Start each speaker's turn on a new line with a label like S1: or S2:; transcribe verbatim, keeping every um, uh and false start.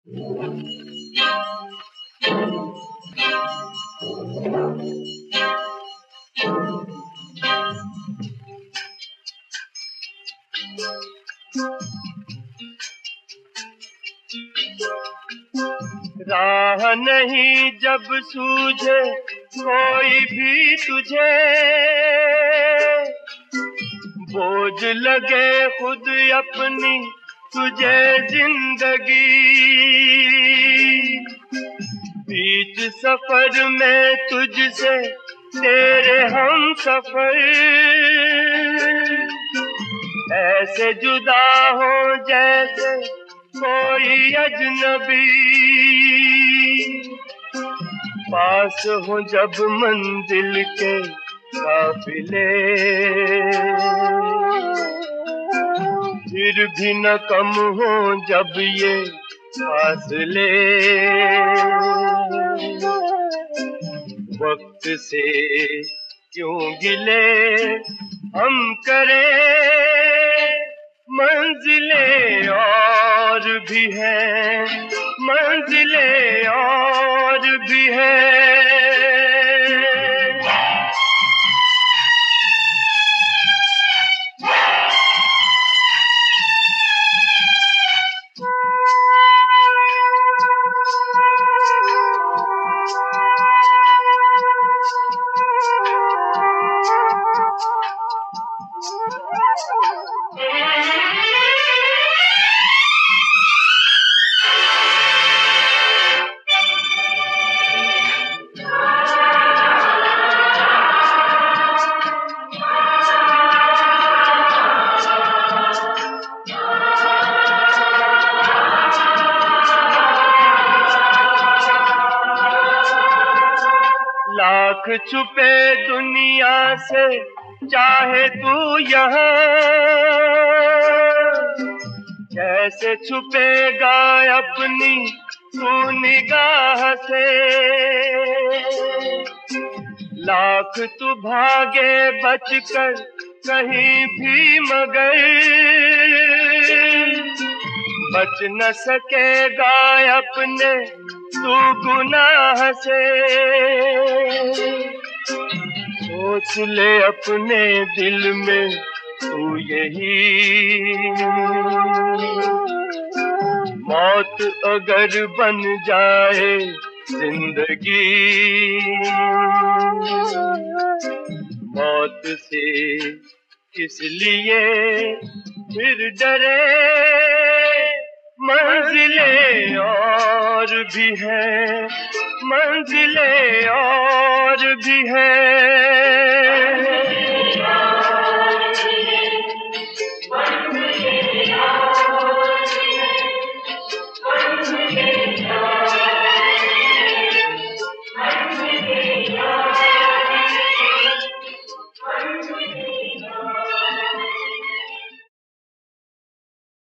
S1: राह नहीं जब सूझे कोई भी तुझे, बोझ लगे खुद अपनी तुझे जिंदगी, बीच सफर में तुझसे तेरे हम सफर ऐसे जुदा हो जैसे कोई अजनबी, पास हो जब मंजिल के काफिले, फिर भी न कम हो जब ये फासले, वक्त से क्यों गिले हम करें, मंजिलें और भी हैं, मंजिलें और भी हैं। लाख छुपे दुनिया से चाहे तू यहाँ, कैसे छुपेगा अपनी तू निगाह से, लाख तू भागे बचकर कहीं भी मगर बच न सकेगा अपने तू गुनाह से, सोच ले अपने दिल में तू यही, मौत अगर बन जाए जिंदगी, मौत से किस लिए फिर डरे, मंजिलें और भी हैं, मंजिलें और भी हैं।